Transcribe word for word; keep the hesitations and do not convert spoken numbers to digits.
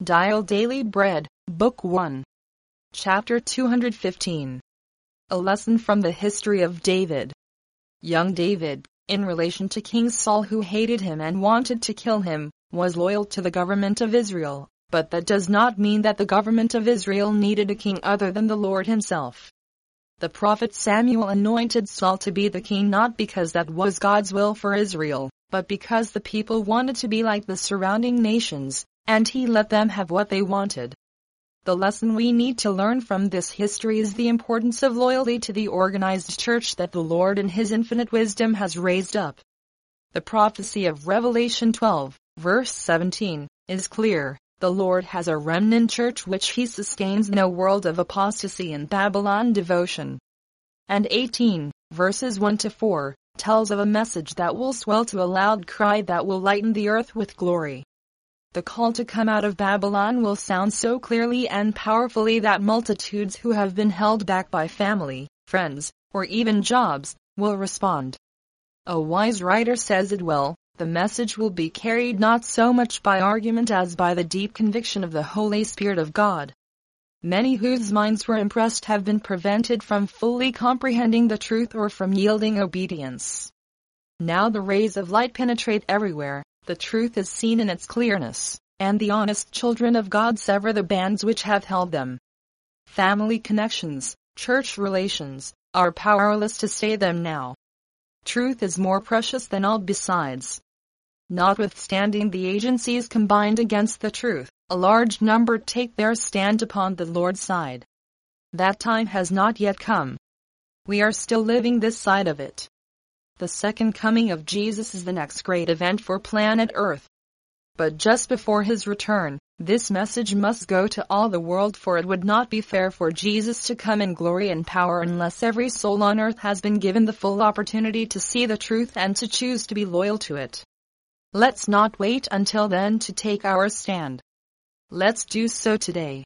Dial Daily Bread, Book one. Chapter two hundred fifteen. A lesson from the history of David. Young David, in relation to King Saul who hated him and wanted to kill him, was loyal to the government of Israel, but that does not mean that the government of Israel needed a king other than the Lord himself. The prophet Samuel anointed Saul to be the king not because that was God's will for Israel, but because the people wanted to be like the surrounding nations, and he let them have what they wanted. The lesson we need to learn from this history is the importance of loyalty to the organized church that the Lord in his infinite wisdom has raised up. The prophecy of Revelation twelve, verse seventeen, is clear. The Lord has a remnant church which he sustains in a world of apostasy and Babylon devotion. And eighteen, verses one to four, tells of a message that will swell to a loud cry that will lighten the earth with glory. The call to come out of Babylon will sound so clearly and powerfully that multitudes who have been held back by family, friends, or even jobs, will respond. A wise writer says it well, the message will be carried not so much by argument as by the deep conviction of the Holy Spirit of God. Many whose minds were impressed have been prevented from fully comprehending the truth or from yielding obedience. Now the rays of light penetrate everywhere. The truth is seen in its clearness, and the honest children of God sever the bands which have held them. Family connections, church relations, are powerless to stay them now. Truth is more precious than all besides. Notwithstanding the agencies combined against the truth, a large number take their stand upon the Lord's side. That time has not yet come. We are still living this side of it. The second coming of Jesus is the next great event for planet Earth. But just before his return, this message must go to all the world, for it would not be fair for Jesus to come in glory and power unless every soul on earth has been given the full opportunity to see the truth and to choose to be loyal to it. Let's not wait until then to take our stand. Let's do so today.